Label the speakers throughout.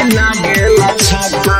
Speaker 1: लागेला छक्का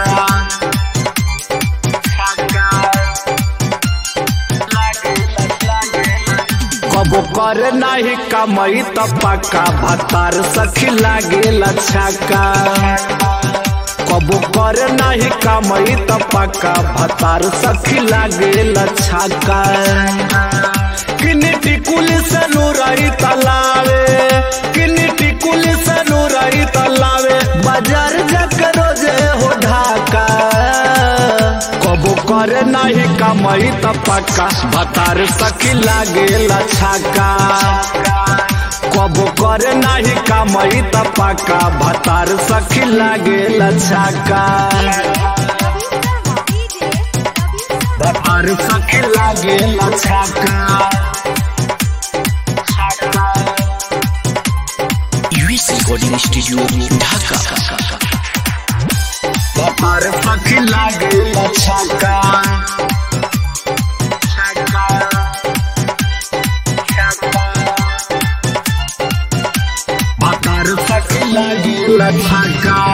Speaker 1: कबो करे नाही कमाई त पक्का भतार सखी लागेला छक्का कबो करे नाही कमाई त पक्का भतार सखी लागेला छक्का किन्नी टिकुल से नूराई तलावे किन्नी टिकुल से नूराई तलावे बाजार जाकर रोजे हो ढाका कबो करे नाही कमाई त पक्का भतार सखी लागेला छक्का कबो करे नाही कमाई त पक्का भतार सखी लागेला छक्का भतार सखी लागेला छक्का
Speaker 2: रिकॉर्डिंग स्टूडियो ढाका
Speaker 1: भतार सखी लागेला छक्का भतार सखी लागेला छक्का